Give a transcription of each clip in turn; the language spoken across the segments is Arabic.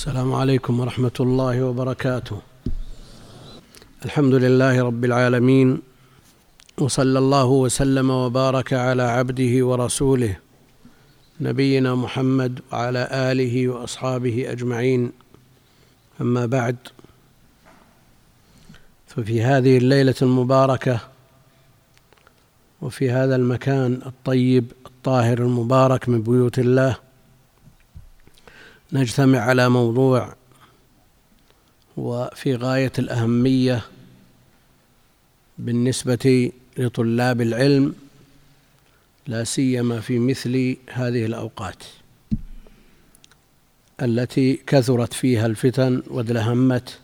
السلام عليكم ورحمة الله وبركاته. الحمد لله رب العالمين، وصلى الله وسلم وبارك على عبده ورسوله نبينا محمد وعلى آله وأصحابه أجمعين. أما بعد، ففي هذه الليلة المباركة وفي هذا المكان الطيب الطاهر المبارك من بيوت الله نجتمع على موضوع وفي غاية الأهمية بالنسبة لطلاب العلم، لا سيما في مثل هذه الأوقات التي كثرت فيها الفتن وازدهمت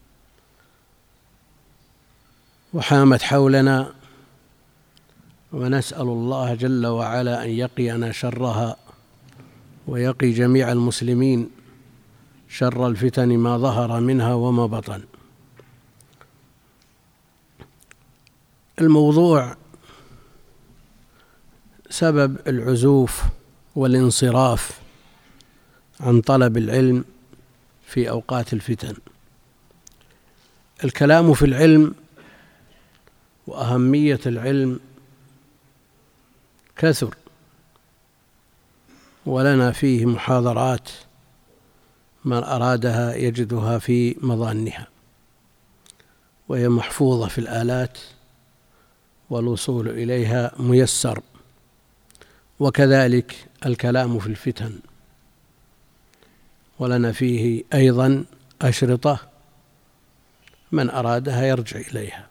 وحامت حولنا، ونسأل الله جل وعلا أن يقينا شرها ويقي جميع المسلمين شر الفتن ما ظهر منها وما بطن. الموضوع سبب العزوف والانصراف عن طلب العلم في أوقات الفتن. الكلام في العلم وأهمية العلم كثر، ولنا فيه محاضرات من أرادها يجدها في مظانها، وهي محفوظة في الآلات والوصول إليها ميسر. وكذلك الكلام في الفتن، ولنا فيه أيضا أشرطة من أرادها يرجع إليها.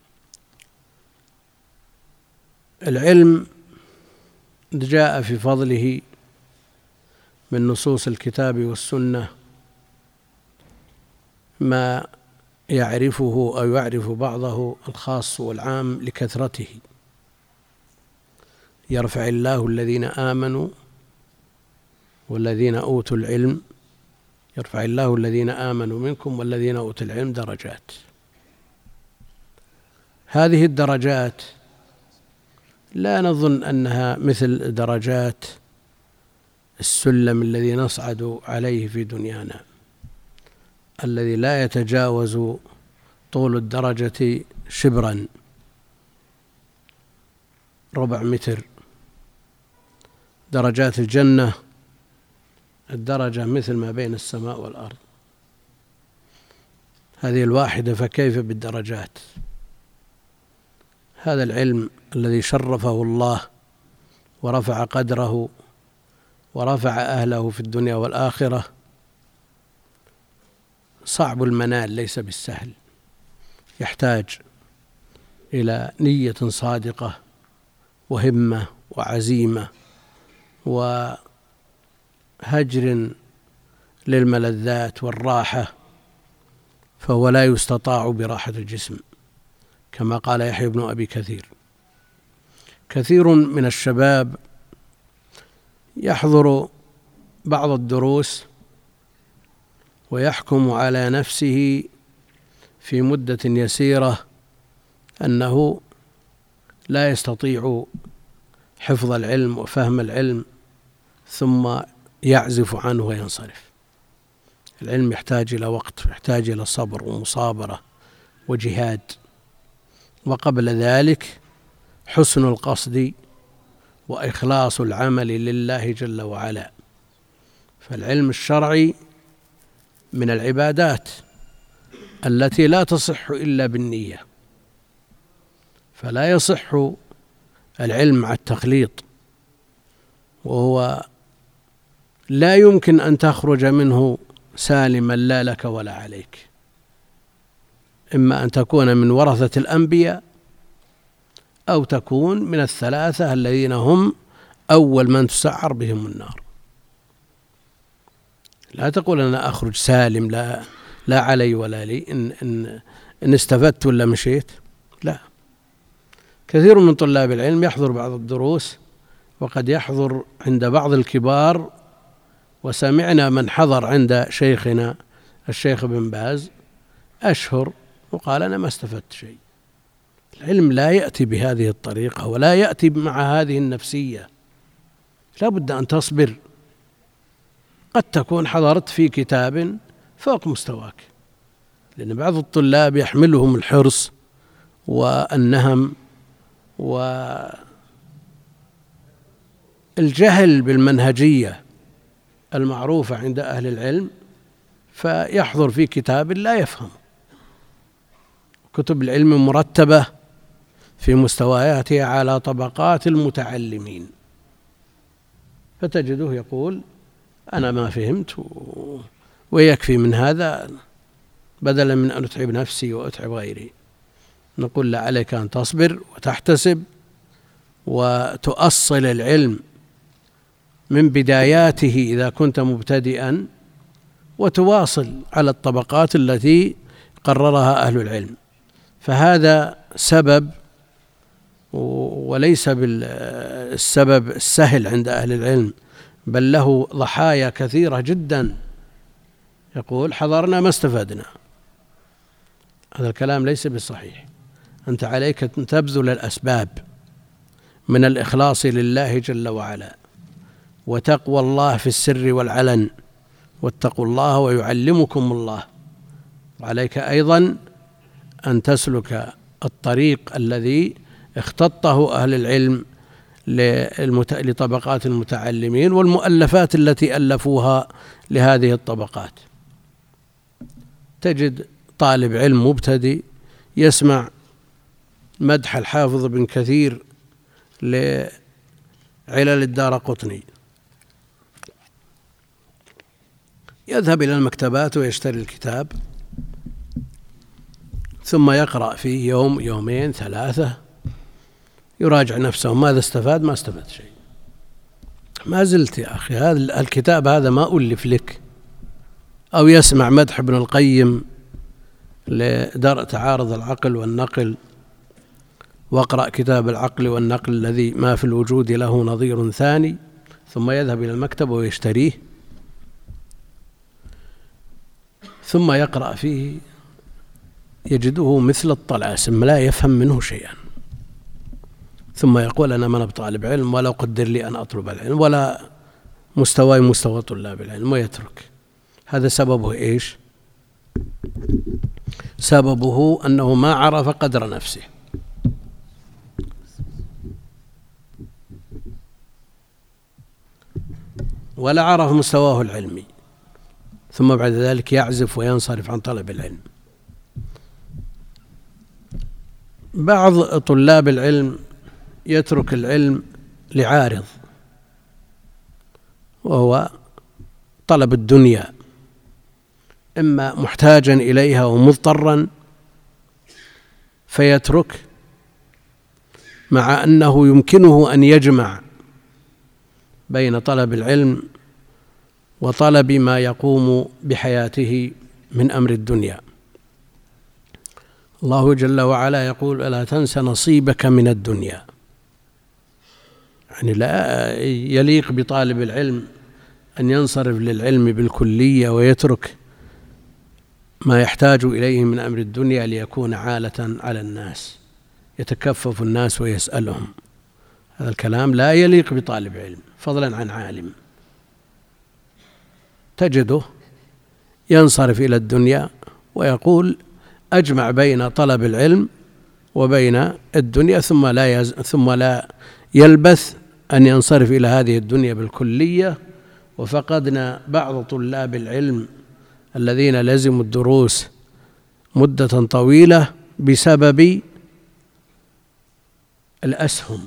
العلم جاء في فضله من نصوص الكتاب والسنة ما يعرفه أو يعرف بعضه الخاص والعام لكثرته. يرفع الله الذين آمنوا والذين أوتوا العلم، يرفع الله الذين آمنوا منكم والذين أوتوا العلم درجات. هذه الدرجات لا نظن أنها مثل درجات السلم الذي نصعد عليه في دنيانا، الذي لا يتجاوز طول الدرجة شبرا، ربع متر. درجات الجنة الدرجة مثل ما بين السماء والأرض، هذه الواحدة، فكيف بالدرجات؟ هذا العلم الذي شرفه الله ورفع قدره ورفع أهله في الدنيا والآخرة صعب المنال، ليس بالسهل، يحتاج إلى نية صادقة وهمة وعزيمة وهجر للملذات والراحة، فهو لا يستطاع براحة الجسم، كما قال يحيى بن أبي كثير. كثير من الشباب يحضر بعض الدروس ويحكم على نفسه في مدة يسيرة أنه لا يستطيع حفظ العلم وفهم العلم، ثم يعزف عنه وينصرف. العلم يحتاج إلى وقت، يحتاج إلى صبر ومصابرة وجهاد، وقبل ذلك حسن القصد وإخلاص العمل لله جل وعلا. فالعلم الشرعي من العبادات التي لا تصح إلا بالنية، فلا يصح العلم مع التخليط، وهو لا يمكن أن تخرج منه سالما لا لك ولا عليك، إما أن تكون من ورثة الأنبياء أو تكون من الثلاثة الذين هم أول من تسعر بهم النار. لا تقول أنا أخرج سالم لا علي ولا لي إن استفدت ولا مشيت، لا. كثير من طلاب العلم يحضر بعض الدروس وقد يحضر عند بعض الكبار، وسمعنا من حضر عند شيخنا الشيخ بن باز أشهر وقال أنا ما استفدت شيء. العلم لا يأتي بهذه الطريقة ولا يأتي مع هذه النفسية، لا بد أن تصبر قد تكون حضرت في كتاب فوق مستواك، لأن بعض الطلاب يحملهم الحرص والنهم والجهل بالمنهجية المعروفة عند أهل العلم، فيحضر في كتاب لا يفهم. كتب العلم مرتبة في مستوياتها على طبقات المتعلمين، فتجده يقول أنا ما فهمت ويكفي من هذا، بدلا من أن أتعب نفسي وأتعب غيري. نقول لا، عليك أن تصبر وتحتسب وتؤصل العلم من بداياته إذا كنت مبتدئا، وتواصل على الطبقات التي قررها أهل العلم. فهذا سبب وليس بالسبب السهل عند أهل العلم، بل له ضحايا كثيرة جدا. يقول حضرنا ما استفدنا، هذا الكلام ليس بالصحيح. أنت عليك أن تبذل الأسباب من الإخلاص لله جل وعلا، وتقوى الله في السر والعلن، واتقوا الله ويعلمكم الله. وعليك أيضا أن تسلك الطريق الذي اختطه أهل العلم لطبقات المتعلمين والمؤلفات التي ألفوها لهذه الطبقات. تجد طالب علم مبتدئ يسمع مدح الحافظ بن كثير لعلل الدارقطني، يذهب إلى المكتبات ويشتري الكتاب، ثم يقرأ فيه يوم يومين ثلاثة، يراجع نفسه ماذا استفاد؟ ما استفاد شيء. ما زلت يا أخي هذا الكتاب هذا ما ألف لك. أو يسمع مدح ابن القيم لدرء تعارض العقل والنقل، واقرأ كتاب العقل والنقل الذي ما في الوجود له نظير ثاني، ثم يذهب إلى المكتبة ويشتريه، ثم يقرأ فيه يجده مثل الطلاسم لا يفهم منه شيئا، ثم يقول أنا من طالب علم ولا قدر لي أن أطلب العلم ولا مستواي مستوى طلاب العلم، ويترك. هذا سببه إيش؟ سببه أنه ما عرف قدر نفسه. ولا عرف مستواه العلمي، ثم بعد ذلك يعزف وينصرف عن طلب العلم. بعض طلاب العلم يترك العلم لعارض، وهو طلب الدنيا، إما محتاجا إليها ومضطرا فيترك، مع أنه يمكنه أن يجمع بين طلب العلم وطلب ما يقوم بحياته من أمر الدنيا. الله جل وعلا يقول ألا تنس نصيبك من الدنيا، يعني لا يليق بطالب العلم أن ينصرف للعلم بالكلية ويترك ما يحتاج إليه من أمر الدنيا ليكون عالة على الناس، يتكفف الناس ويسألهم. هذا الكلام لا يليق بطالب علم فضلا عن عالم. تجده ينصرف إلى الدنيا ويقول أجمع بين طلب العلم وبين الدنيا، ثم لا يلبث أن ينصرف إلى هذه الدنيا بالكلية. وفقدنا بعض طلاب العلم الذين لزموا الدروس مدة طويلة بسبب الأسهم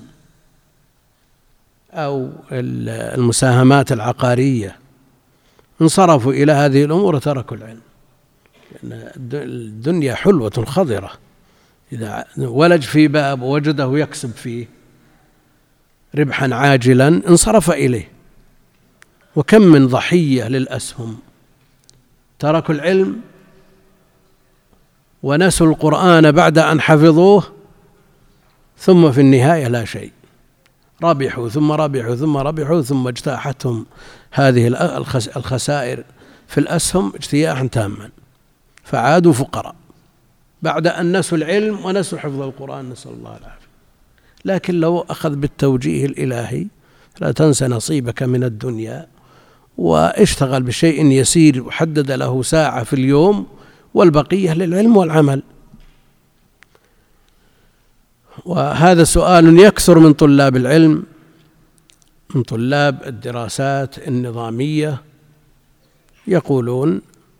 أو المساهمات العقارية، انصرفوا إلى هذه الأمور وتركوا العلم. لأن الدنيا حلوة خضرة، إذا ولج في باب ووجده يكسب فيه ربحا عاجلا انصرف إليه. وكم من ضحية للأسهم تركوا العلم ونسوا القرآن بعد أن حفظوه، ثم في النهاية لا شيء، ربحوا ثم ربحوا ثم ربحوا، ثم اجتاحتهم هذه الخسائر في الأسهم اجتياحا تاما، فعادوا فقراء بعد أن نسوا العلم ونسوا حفظ القرآن، نسأل الله العافية. لكن لو أخذ بالتوجيه الإلهي لا تنس نصيبك من الدنيا واشتغل بشيء يسير وحدد له ساعة في اليوم والبقية للعلم والعمل. وهذا سؤال يكثر من طلاب العلم، من طلاب الدراسات النظامية، يقولون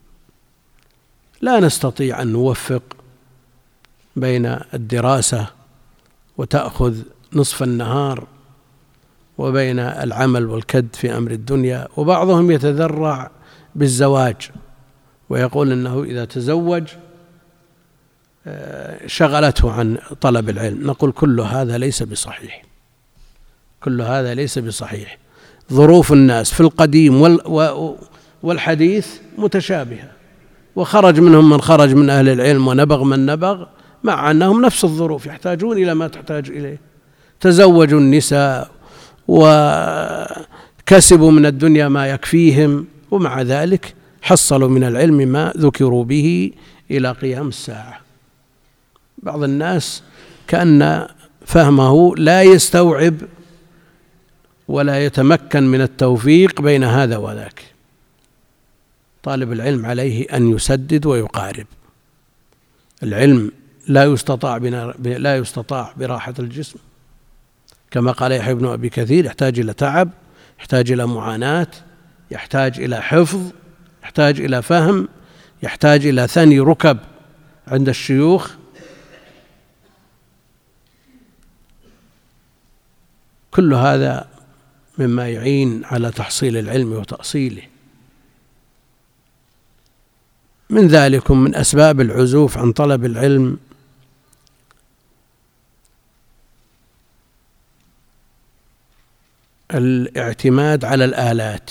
لا نستطيع أن نوفق بين الدراسة وتأخذ نصف النهار وبين العمل والكد في أمر الدنيا. وبعضهم يتذرع بالزواج ويقول إنه إذا تزوج شغلته عن طلب العلم. نقول كل هذا ليس بصحيح، كل هذا ليس بصحيح. ظروف الناس في القديم والحديث متشابهة، وخرج منهم من خرج من أهل العلم ونبغ من نبغ، مع أنهم نفس الظروف يحتاجون إلى ما تحتاج إليه. تزوجوا النساء وكسبوا من الدنيا ما يكفيهم، ومع ذلك حصلوا من العلم ما ذكروا به إلى قيام الساعة. بعض الناس كأن فهمه لا يستوعب ولا يتمكن من التوفيق بين هذا وذاك. طالب العلم عليه أن يسدد ويقارب. العلم لا يستطاع براحة الجسم، كما قال يحيى بن أبي كثير: يحتاج إلى تعب، يحتاج إلى معاناة، يحتاج إلى حفظ، يحتاج إلى فهم، يحتاج إلى ثني ركب عند الشيوخ. كل هذا مما يعين على تحصيل العلم وتأصيله. من ذلك من أسباب العزوف عن طلب العلم الاعتماد على الآلات،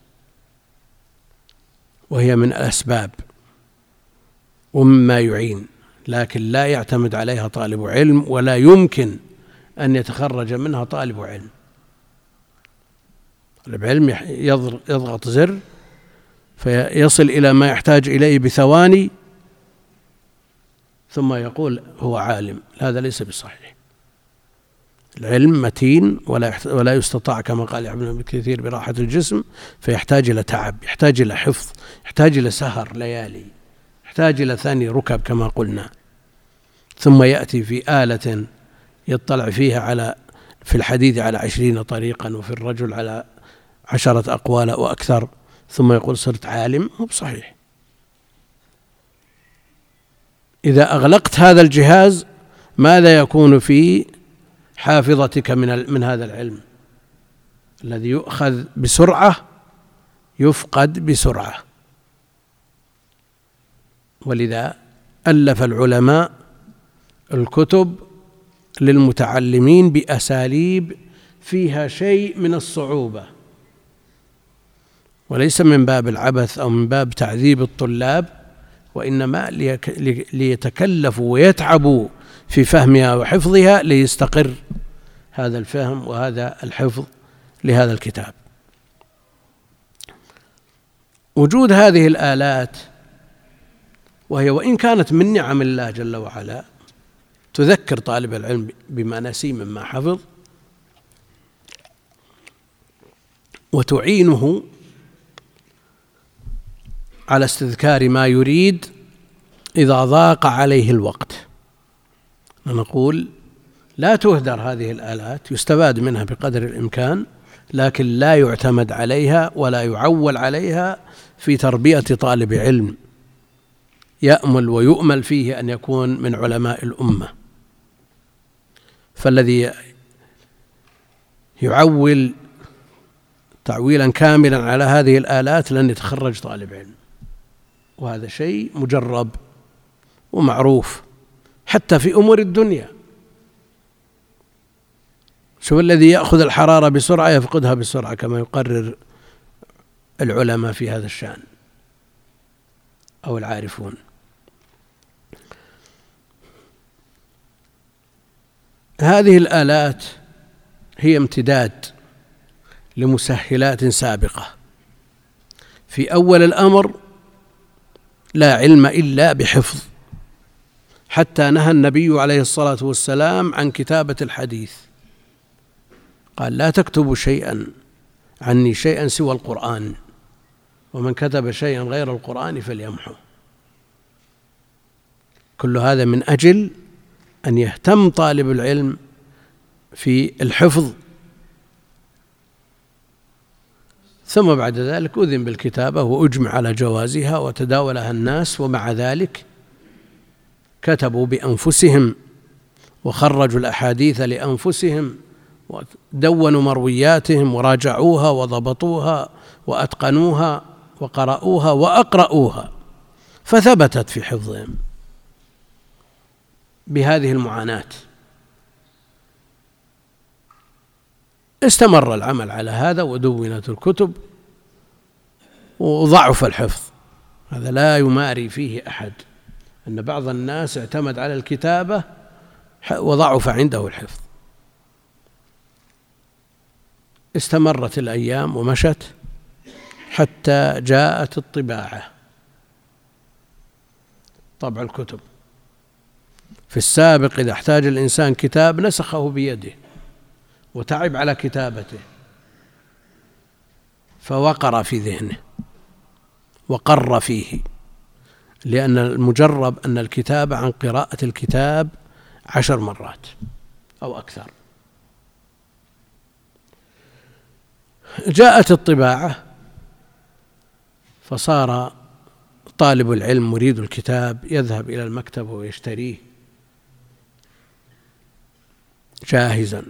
وهي من الأسباب ومما يعين، لكن لا يعتمد عليها طالب علم، ولا يمكن أن يتخرج منها طالب علم. طالب علم يضغط زر فيصل إلى ما يحتاج إليه بثواني ثم يقول هو عالم. هذا ليس بصحيح. العلم متين ولا يستطاع، كما قال ابن كثير، براحة الجسم، فيحتاج إلى تعب، يحتاج إلى حفظ، يحتاج إلى سهر ليالي، يحتاج إلى ثاني ركب كما قلنا. ثم يأتي في آلة يطلع فيها في الحديث على 20 طريقا، وفي الرجل على 10 أقوال وأكثر، ثم يقول صرت عالم. هو بصحيح. إذا أغلقت هذا الجهاز ماذا يكون في حافظتك من هذا العلم الذي يؤخذ بسرعة يفقد بسرعة؟ ولذا ألف العلماء الكتب للمتعلمين بأساليب فيها شيء من الصعوبة، وليس من باب العبث أو من باب تعذيب الطلاب، وإنما ليتكلفوا ويتعبوا في فهمها وحفظها ليستقر هذا الفهم وهذا الحفظ لهذا الكتاب. وجود هذه الآلات، وهي وإن كانت من نعم الله جل وعلا، تذكر طالب العلم بما نسي مما حفظ، وتعينه على استذكار ما يريد إذا ضاق عليه الوقت. نقول لا تهدر هذه الآلات، يستفاد منها بقدر الإمكان، لكن لا يعتمد عليها ولا يعول عليها في تربية طالب علم يأمل ويؤمل فيه أن يكون من علماء الأمة. فالذي يعول تعويلا كاملا على هذه الآلات لن يتخرج طالب علم، وهذا شيء مجرب ومعروف حتى في أمور الدنيا. شوف الذي يأخذ الحرارة بسرعة يفقدها بسرعة، كما يقرر العلماء في هذا الشأن أو العارفون. هذه الآلات هي امتداد لمسهلات سابقة. في أول الأمر لا علم إلا بحفظ، حتى نهى النبي عليه الصلاة والسلام عن كتابة الحديث، قال لا تكتبوا شيئا عني شيئا سوى القرآن، ومن كتب شيئا غير القرآن فليمحه. كل هذا من أجل أن يهتم طالب العلم في الحفظ، ثم بعد ذلك أذن بالكتابة وأجمع على جوازها وتداولها الناس، ومع ذلك كتبوا بأنفسهم وخرجوا الأحاديث لأنفسهم ودونوا مروياتهم وراجعوها وضبطوها وأتقنوها وقرأوها وأقرأوها، فثبتت في حفظهم بهذه المعاناة. استمر العمل على هذا ودونت الكتب وضعف الحفظ. هذا لا يماري فيه أحد، أن بعض الناس اعتمد على الكتابة وضعف عنده الحفظ. استمرت الأيام ومشت حتى جاءت الطباعة، طبع الكتب. في السابق إذا احتاج الإنسان كتاب نسخه بيده وتعب على كتابته، فوقر في ذهنه وقر فيه، لأن المجرب أن الكتاب عن قراءة الكتاب 10 مرات أو أكثر. جاءت الطباعة فصار طالب العلم مريد الكتاب يذهب إلى المكتبة ويشتريه جاهزا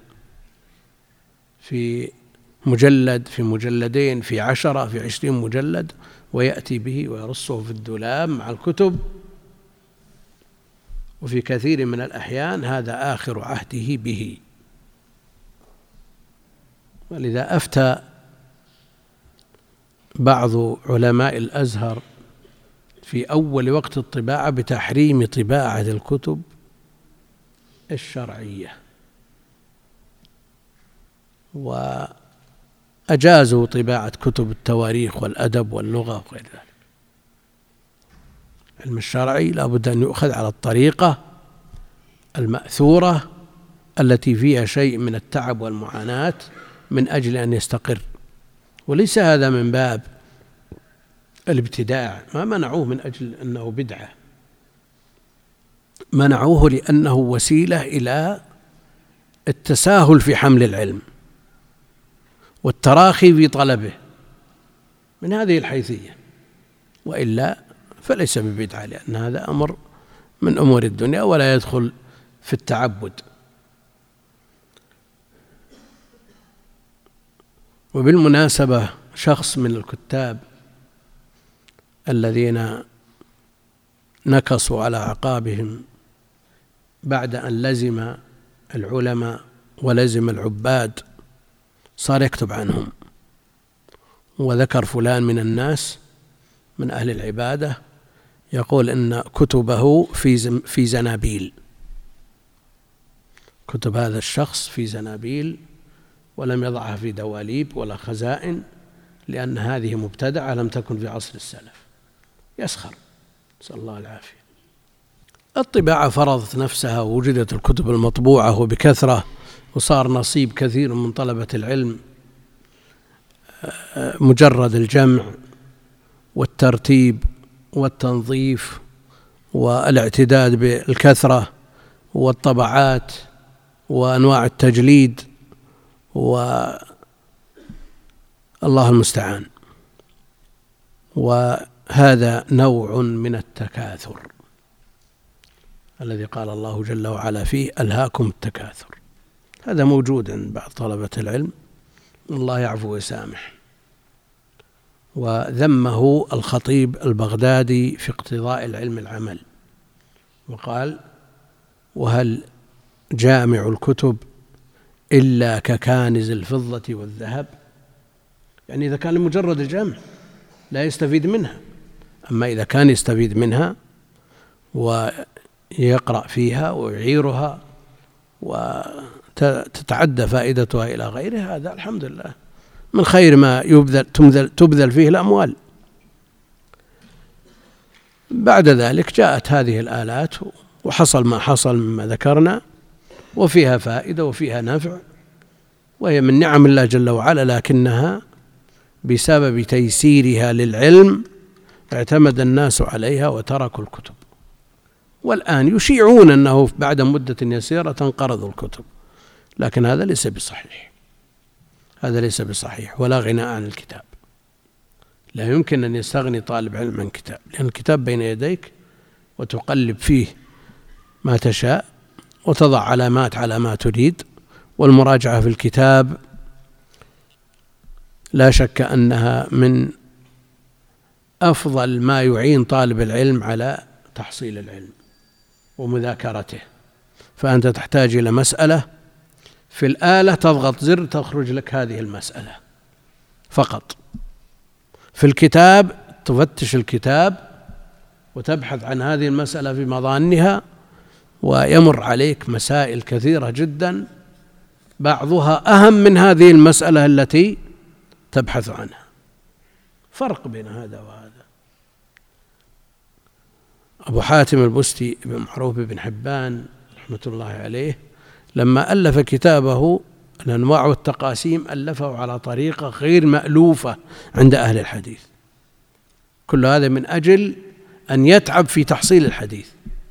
في مجلد، في مجلدين، في 10، في 20 مجلد، ويأتي به ويرصه في الدولاب مع الكتب. وفي كثير من الأحيان هذا آخر عهده به. ولذا أفتى بعض علماء الأزهر في أول وقت الطباعة بتحريم طباعة الكتب الشرعية، وأجازوا طباعة كتب التواريخ والأدب واللغة وغير ذلك. العلم الشرعي لا بد أن يؤخذ على الطريقة المأثورة التي فيها شيء من التعب والمعاناة من أجل أن يستقر، وليس هذا من باب الابتداع. ما منعوه من أجل أنه بدعة، منعوه لأنه وسيلة إلى التساهل في حمل العلم والتراخي في طلبه من هذه الحيثية، وإلا فليس ببدعة، لأن هذا أمر من أمور الدنيا ولا يدخل في التعبد. وبالمناسبة شخص من الكتاب الذين نكصوا على أعقابهم بعد أن لزم العلماء ولزم العباد صار يكتب عنهم، وذكر فلان من الناس من أهل العبادة يقول إن كتبه في زنابيل، كتب هذا الشخص في زنابيل ولم يضعها في دواليب ولا خزائن، لأن هذه مبتدعة لم تكن في عصر السلف. يسخر، نسأل الله العافية. الطباعة فرضت نفسها ووجدت الكتب المطبوعة وبكثرة، وصار نصيب كثير من طلبة العلم مجرد الجمع والترتيب والتنظيف والاعتداد بالكثرة والطبعات وأنواع التجليد، والله المستعان. وهذا نوع من التكاثر الذي قال الله جل وعلا فيه: ألهاكم التكاثر. هذا موجود عند بعض طلبة العلم، الله يعفو ويسامح. وذمه الخطيب البغدادي في اقتضاء العلم العمل، وقال: وهل جامع الكتب إلا ككانز الفضة والذهب؟ يعني إذا كان لمجرد الجمع لا يستفيد منها، أما إذا كان يستفيد منها ويقرأ فيها ويعيرها وتتعدى فائدتها إلى غيرها، هذا الحمد لله من خير ما تبذل فيه الأموال. بعد ذلك جاءت هذه الآلات وحصل ما حصل مما ذكرنا، وفيها فائدة وفيها نفع، وهي من نعم الله جل وعلا، لكنها بسبب تيسيرها للعلم اعتمد الناس عليها وتركوا الكتب، والآن يشيعون أنه بعد مدة يسيرة تنقرض الكتب، لكن هذا ليس بصحيح، هذا ليس بصحيح، ولا غناء عن الكتاب. لا يمكن أن يستغني طالب علم عن كتاب، لأن الكتاب بين يديك وتقلب فيه ما تشاء وتضع علامات على ما تريد، والمراجعة في الكتاب لا شك أنها من أفضل ما يعين طالب العلم على تحصيل العلم ومذاكرته. فأنت تحتاج إلى مسألة في الآلة، تضغط زر تخرج لك هذه المسألة فقط. في الكتاب تفتش الكتاب وتبحث عن هذه المسألة في مظانها، ويمر عليك مسائل كثيرة جدا بعضها أهم من هذه المسألة التي تبحث عنها. فرق بين هذا وهذا. أبو حاتم البستي بن معروف بن حبان رحمة الله عليه لما ألف كتابه الأنواع والتقاسيم ألفه على طريقة غير مألوفة عند أهل الحديث، كل هذا من أجل أن يتعب في تحصيل الحديث،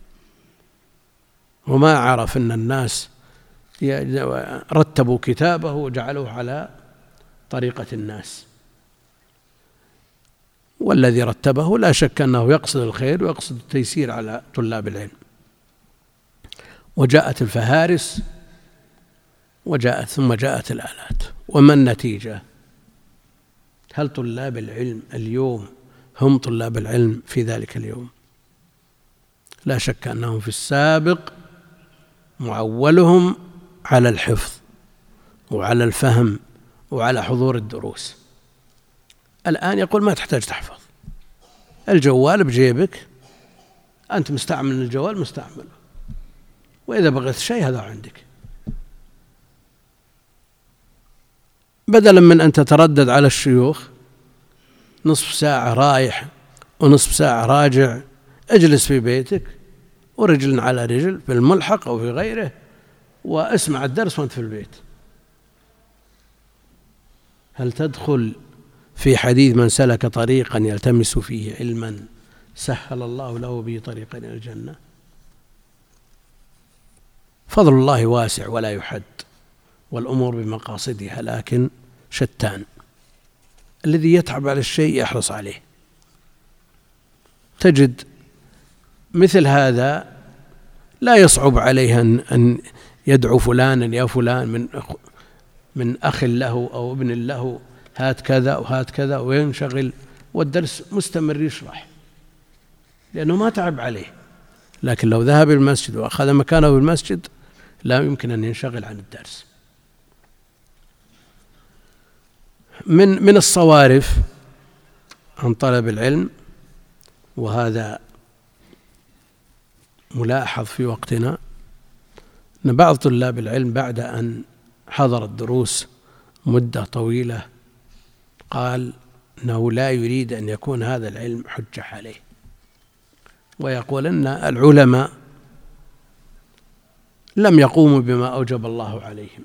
وما عرف أن الناس رتبوا كتابه وجعلوه على طريقة الناس، والذي رتبه لا شك أنه يقصد الخير ويقصد التيسير على طلاب العلم. وجاءت الفهارس ثم جاءت الآلات، وما النتيجة؟ هل طلاب العلم اليوم هم طلاب العلم في ذلك اليوم؟ لا شك أنهم في السابق معولهم على الحفظ وعلى الفهم وعلى حضور الدروس. الآن يقول ما تحتاج تحفظ، الجوال بجيبك، أنت مستعمل الجوال مستعمله، وإذا بغيت شيء هذا عندك، بدلا من أن تتردد على الشيوخ نصف ساعة رايح ونصف ساعة راجع، اجلس في بيتك ورجل على رجل في الملحق أو في غيره واسمع الدرس وانت في البيت. هل تدخل في حديث من سلك طريقا يلتمس فيه علما سهل الله له به طريقا إلى الجنة؟ فضل الله واسع ولا يحد، والأمور بمقاصدها، لكن شتان. الذي يتعب على الشيء يحرص عليه. تجد مثل هذا لا يصعب عليه أن يدعو فلانا يا فلان من أخ له أو ابن له، هات كذا وهات كذا، وينشغل والدرس مستمر يشرح لأنه ما تعب عليه. لكن لو ذهب المسجد وأخذ مكانه في المسجد لا يمكن أن ينشغل عن الدرس. من الصوارف عن طلب العلم، وهذا ملاحظ في وقتنا، أن بعض طلاب العلم بعد أن حضر الدروس مدة طويلة قال أنه لا يريد أن يكون هذا العلم حجة عليه، ويقول أن العلماء لم يقوموا بما أوجب الله عليهم،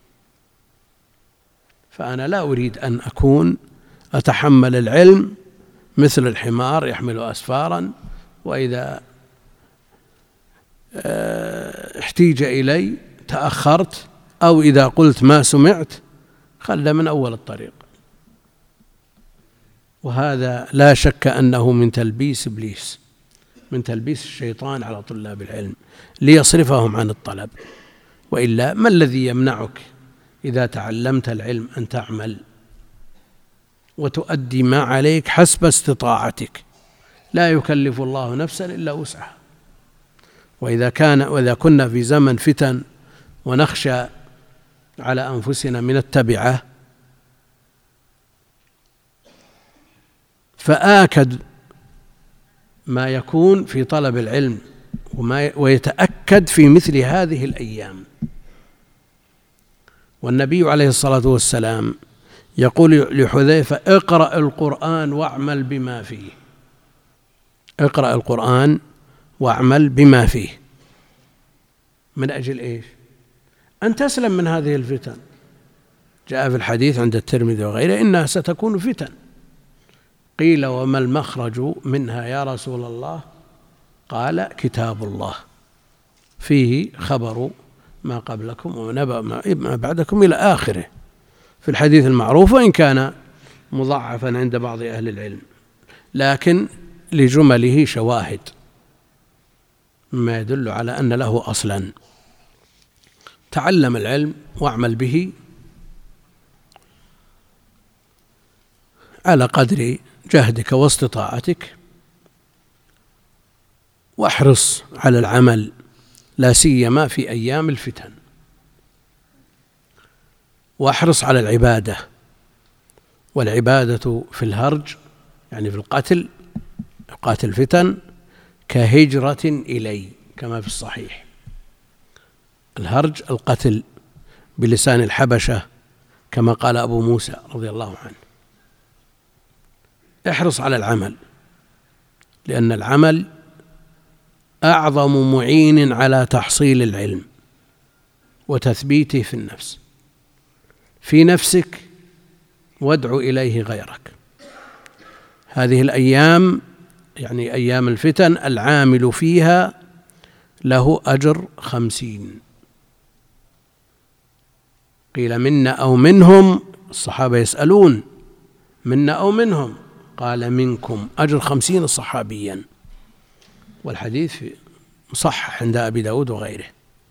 فأنا لا أريد أن أكون أتحمل العلم مثل الحمار يحمل أسفارا، وإذا احتيج إلي تأخرت، أو إذا قلت ما سمعت خلى من أول الطريق. وهذا لا شك أنه من تلبيس إبليس، من تلبيس الشيطان على طلاب العلم ليصرفهم عن الطلب. وإلا ما الذي يمنعك إذا تعلمت العلم أن تعمل وتؤدي ما عليك حسب استطاعتك؟ لا يكلف الله نفسا إلا وسعها. وإذا كنا في زمن فتن ونخشى على أنفسنا من التبعة، فآكد ما يكون في طلب العلم ويتأكد في مثل هذه الأيام. والنبي عليه الصلاة والسلام يقول لحذيفة: اقرأ القرآن واعمل بما فيه، اقرأ القرآن واعمل بما فيه. من أجل إيش؟ أن تسلم من هذه الفتن، جاء في الحديث عند الترمذي وغيره إنها ستكون فتن. قيل وما المخرج منها يا رسول الله؟ قال كتاب الله فيه خبر ما قبلكم ونبأ ما بعدكم إلى آخره في الحديث المعروف، وإن كان مضاعفا عند بعض أهل العلم، لكن لجمله شواهد مما يدل على أن له أصلا. تعلم العلم واعمل به على قدر جهدك واستطاعتك، واحرص على العمل لا سيما في أيام الفتن، واحرص على العبادة، والعبادة في الهرج يعني في القتل، قاتل الفتن كهجرة إلي كما في الصحيح. الهرج القتل بلسان الحبشة كما قال أبو موسى رضي الله عنه. احرص على العمل، لأن العمل أعظم معين على تحصيل العلم وتثبيته في النفس، في نفسك وادع إليه غيرك. هذه الأيام يعني أيام الفتن العامل فيها له أجر 50. قيل منا أو منهم، الصحابة يسألون منا أو منهم، قال منكم، أجر 50 صحابيا، والحديث مصحح عند أبي داود وغيره.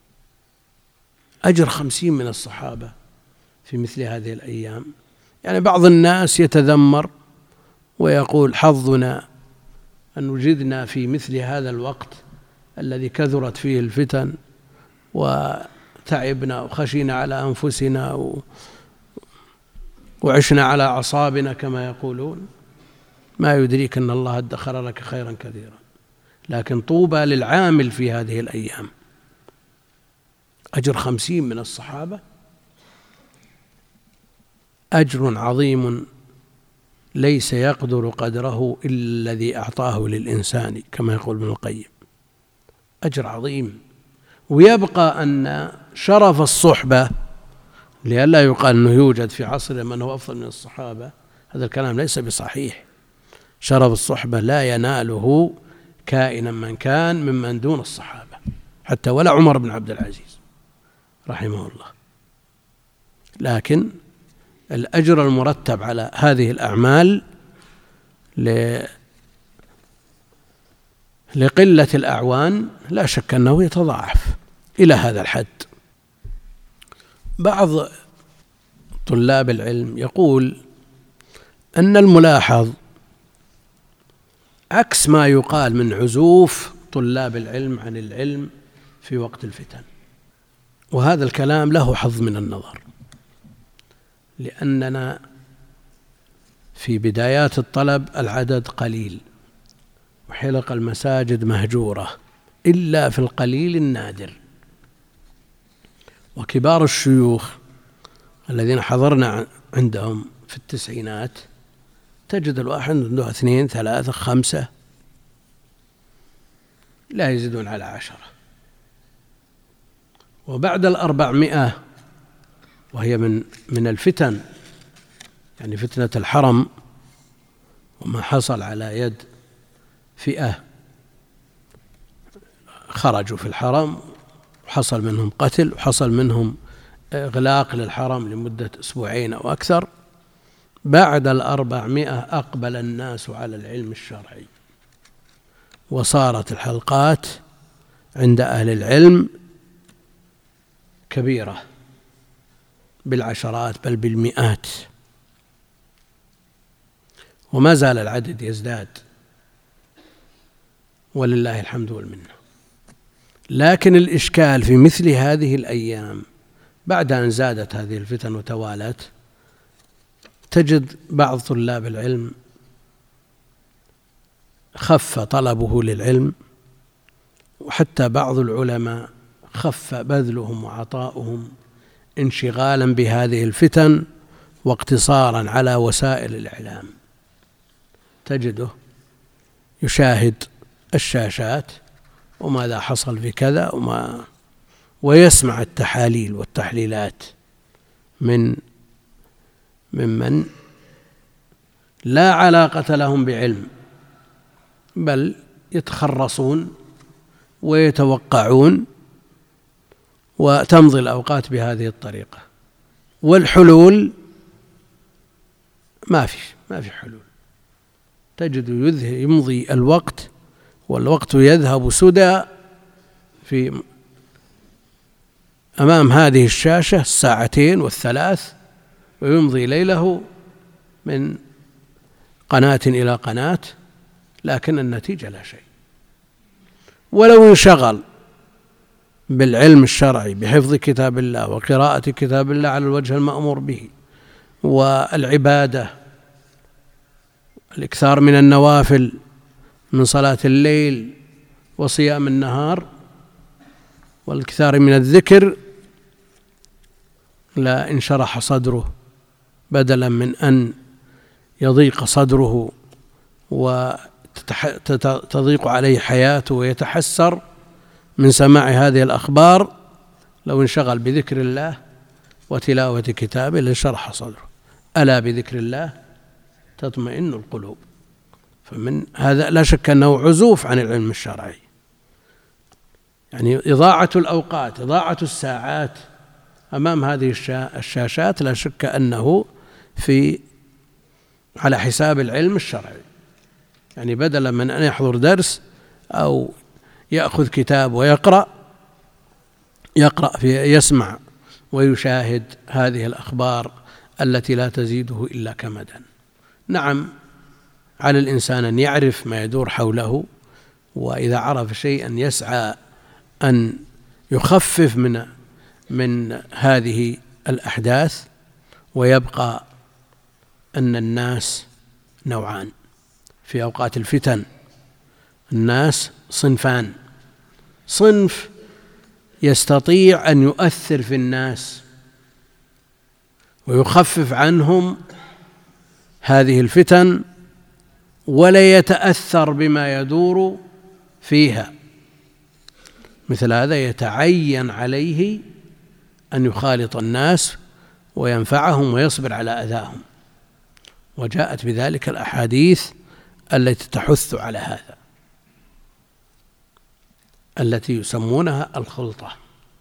أجر 50 من الصحابة في مثل هذه الأيام. يعني بعض الناس يتذمر ويقول حظنا أن وجدنا في مثل هذا الوقت الذي كثرت فيه الفتن وتعبنا وخشينا على أنفسنا وعشنا على أعصابنا كما يقولون. ما يدريك أن الله ادخر لك خيرا كثيرا، لكن طوبى للعامل في هذه الأيام. أجر 50 من الصحابة أجر عظيم ليس يقدر قدره إلا الذي أعطاه للإنسان كما يقول ابن القيم. أجر عظيم. ويبقى أن شرف الصحبة، لئلا يقال أنه يوجد في عصر من هو أفضل من الصحابة، هذا الكلام ليس بصحيح. شرف الصحبة لا يناله كائنا من كان ممن دون الصحابة، حتى ولا عمر بن عبد العزيز رحمه الله. لكن الأجر المرتب على هذه الأعمال لقلة الأعوان لا شك أنه يتضاعف إلى هذا الحد. بعض طلاب العلم يقول أن الملاحظ عكس ما يقال من عزوف طلاب العلم عن العلم في وقت الفتن، وهذا الكلام له حظ من النظر، لأننا في بدايات الطلب العدد قليل وحلق المساجد مهجورة إلا في القليل النادر. وكبار الشيوخ الذين حضرنا عندهم في التسعينات تجد الواحد عنده 2 3 5 لا يزيدون على 10. وبعد 400 وهي من الفتن، يعني فتنة الحرم وما حصل على يد فئة خرجوا في الحرم وحصل منهم قتل وحصل منهم إغلاق للحرم لمدة 2 أسبوع أو أكثر. بعد 400 أقبل الناس على العلم الشرعي، وصارت الحلقات عند أهل العلم كبيرة بالعشرات بل بالمئات، وما زال العدد يزداد ولله الحمد والمنة. لكن الإشكال في مثل هذه الأيام بعد أن زادت هذه الفتن وتوالت، تجد بعض طلاب العلم خف طلبه للعلم، وحتى بعض العلماء خف بذلهم وعطاؤهم انشغالا بهذه الفتن واقتصارا على وسائل الإعلام. تجده يشاهد الشاشات وماذا حصل في كذا ويسمع التحاليل والتحليلات من ممن لا علاقة لهم بعلم، بل يتخرصون ويتوقعون، وتمضي الأوقات بهذه الطريقة. والحلول ما في حلول، تجد يمضي الوقت والوقت يذهب سدى في أمام هذه الشاشة 2 والثلاث، ويمضي ليله من قناة إلى قناة، لكن النتيجة لا شيء. ولو انشغل بالعلم الشرعي بحفظ كتاب الله وقراءة كتاب الله على الوجه المأمور به، والعبادة، الإكثار من النوافل من صلاة الليل وصيام النهار والإكثار من الذكر، لا انشرح صدره، بدلا من أن يضيق صدره وتضيق عليه حياته ويتحسر من سماع هذه الأخبار، لو انشغل بذكر الله وتلاوة كتابه لانشرح صدره. ألا بذكر الله تطمئن القلوب. فمن هذا لا شك أنه عزوف عن العلم الشرعي، يعني إضاعة الأوقات، إضاعة الساعات أمام هذه الشاشات، لا شك أنه على حساب العلم الشرعي. يعني بدلا من أن يحضر درس أو يأخذ كتاب ويقرأ يسمع ويشاهد هذه الأخبار التي لا تزيده إلا كمدا. نعم، على الإنسان أن يعرف ما يدور حوله، وإذا عرف شيئا يسعى أن يخفف من هذه الأحداث. ويبقى أن الناس نوعان في أوقات الفتن. الناس صنفان: صنف يستطيع أن يؤثر في الناس ويخفف عنهم هذه الفتن ولا يتأثر بما يدور فيها، مثل هذا يتعين عليه أن يخالط الناس وينفعهم ويصبر على أذاهم، وجاءت بذلك الأحاديث التي تحث على هذا، التي يسمونها الخلطة.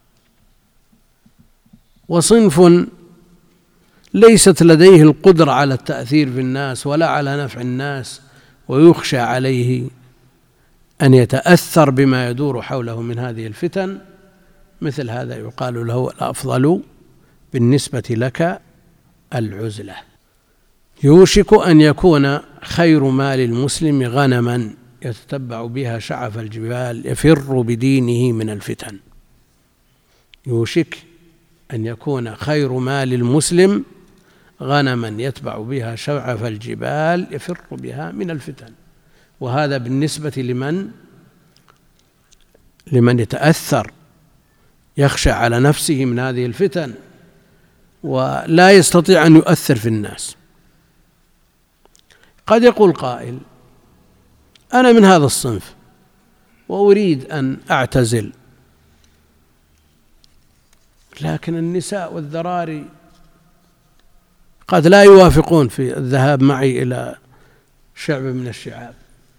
وصنف ليست لديه القدرة على التأثير في الناس ولا على نفع الناس، ويخشى عليه أن يتأثر بما يدور حوله من هذه الفتن، مثل هذا يقال له الأفضل بالنسبة لك العزلة. يوشك أن يكون خير مال المسلم غنما يتتبع بها شعف الجبال يفر بدينه من الفتن. يوشك أن يكون خير مال المسلم غنما يتبع بها شعف الجبال يفر بها من الفتن. وهذا بالنسبة لمن يتأثر، يخشى على نفسه من هذه الفتن ولا يستطيع أن يؤثر في الناس. قد يقول قائل: أنا من هذا الصنف وأريد أن أعتزل، لكن النساء والذراري قد لا يوافقون في الذهاب معي إلى شعب من الشعاب،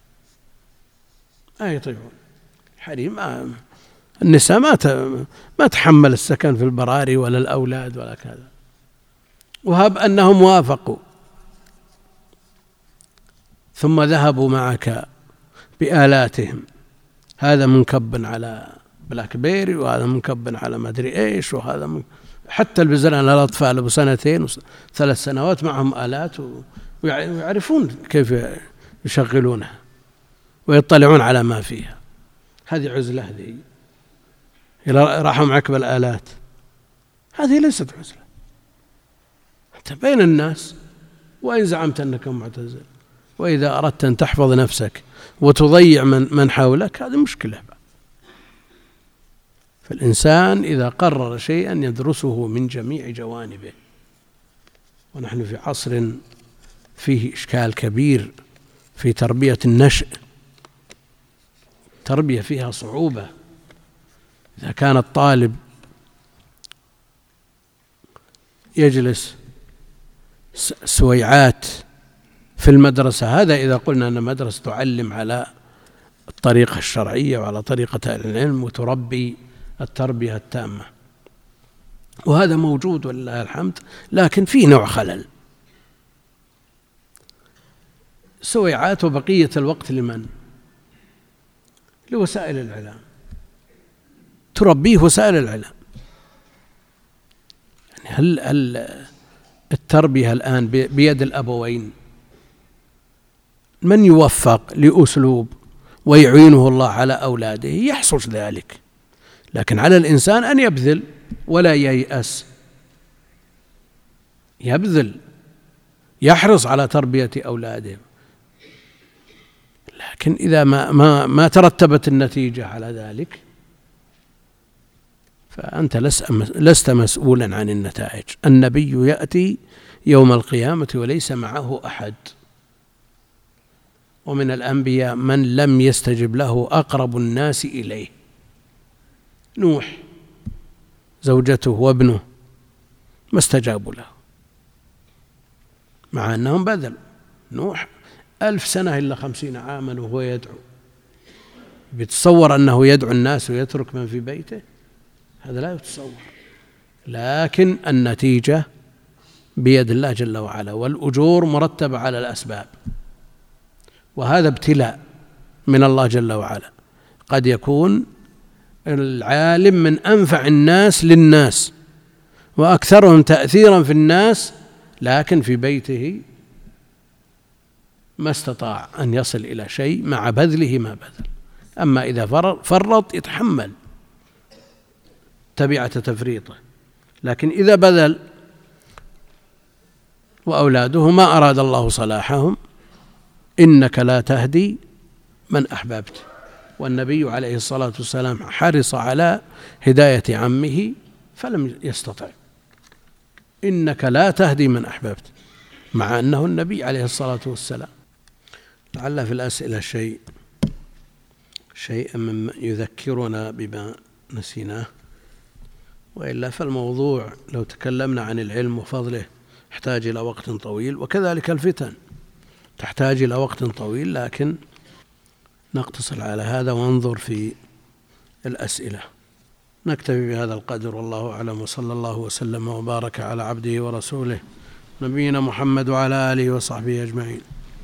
ما يطيعون. حريم النساء ما تحمل السكن في البراري ولا الأولاد ولا كذا، وهب أنهم وافقوا ثم ذهبوا معك بآلاتهم، هذا منكب على بلاك بيري وهذا منكب على ما أدري إيش، وهذا حتى البزران الأطفال أبو 2 و3 سنوات معهم آلات ويعرفون كيف يشغلونها ويطلعون على ما فيها. هذه عزلة، هذه راحوا معك بالآلات، هذه ليست عزلة. أنت بين الناس، وإن زعمت أنك معتزل، وإذا أردت أن تحفظ نفسك وتضيع من حولك، هذه مشكلة. فالإنسان إذا قرر شيئا يدرسه من جميع جوانبه. ونحن في عصر فيه إشكال كبير في تربية النشء، تربية فيها صعوبة. إذا كان الطالب يجلس سويعات في المدرسة، هذا إذا قلنا أن مدرسة تعلم على الطريقة الشرعية وعلى طريقة أهل العلم وتربي التربية التامة، وهذا موجود ولله الحمد، لكن في نوع خلل. سويعات وبقية الوقت لمن؟ لوسائل الإعلام، تربيه وسائل الإعلام. يعني هل التربية الآن بيد الأبوين؟ من يوفق لأسلوب ويعينه الله على أولاده يحصل ذلك، لكن على الإنسان أن يبذل ولا ييأس، يبذل، يحرص على تربية أولاده. لكن إذا ما ترتبت النتيجة على ذلك فأنت لست مسؤولا عن النتائج. النبي يأتي يوم القيامة وليس معه أحد، ومن الأنبياء من لم يستجب له أقرب الناس إليه، نوح زوجته وابنه ما استجابوا له، مع أنهم بذل. نوح 1000 سنة إلا 50 عاما وهو يدعو، بيتصور أنه يدعو الناس ويترك من في بيته؟ هذا لا يتصور. لكن النتيجة بيد الله جل وعلا، والأجور مرتبة على الأسباب، وهذا ابتلاء من الله جل وعلا. قد يكون العالم من أنفع الناس للناس وأكثرهم تأثيرا في الناس، لكن في بيته ما استطاع أن يصل إلى شيء مع بذله ما بذل. أما إذا فرط يتحمل تبعة تفريطه، لكن إذا بذل وأولاده ما أراد الله صلاحهم، إنك لا تهدي من أحببت. والنبي عليه الصلاة والسلام حرص على هداية عمه فلم يستطع. إنك لا تهدي من أحببت، مع أنه النبي عليه الصلاة والسلام. لعل في الأسئلة شيئا مما يذكرنا بما نسيناه، وإلا فالموضوع لو تكلمنا عن العلم وفضله يحتاج إلى وقت طويل، وكذلك الفتن تحتاج إلى وقت طويل، لكن نقتصر على هذا وننظر في الأسئلة. نكتفي بهذا القدر، والله أعلم، وصلى الله وسلم وبارك على عبده ورسوله نبينا محمد وعلى آله وصحبه أجمعين.